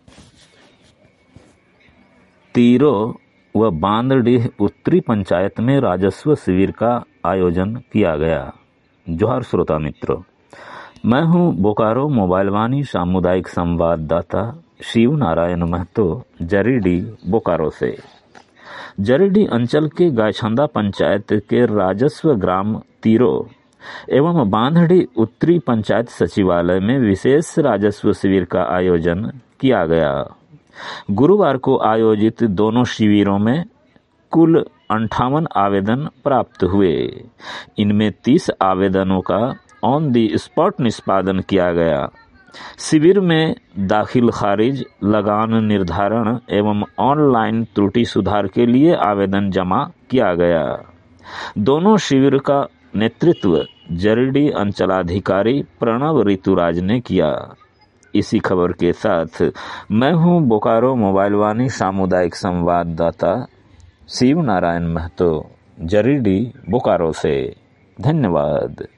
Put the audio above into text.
तीरो व बांदडीह उत्तरी पंचायत में राजस्व शिविर का आयोजन किया गया। जोहार श्रोता मित्रों, मैं हूं बोकारो मोबाइल वाणी सामुदायिक संवाददाता शिव नारायण महतो जरीडी बोकारो से। जरीडी अंचल के गायछंदा पंचायत के राजस्व ग्राम तीरो एवं बांधड़ी उत्तरी पंचायत सचिवालय में विशेष राजस्व शिविर का आयोजन किया गया। गुरुवार को आयोजित दोनों शिविरों में कुल 58 आवेदन प्राप्त हुए। इनमें 30 आवेदनों का ऑन दी स्पॉट निष्पादन किया गया। शिविर में दाखिल खारिज, लगान निर्धारण एवं ऑनलाइन त्रुटि सुधार के लिए आवेदन जमा किया गया। दोनों शिविर का नेतृत्व जरीडी अंचलाधिकारी प्रणव ऋतुराज ने किया। इसी खबर के साथ मैं हूं बोकारो मोबाइल वाणी सामुदायिक संवाददाता शिव नारायण महतो जरीडी बोकारो से। धन्यवाद।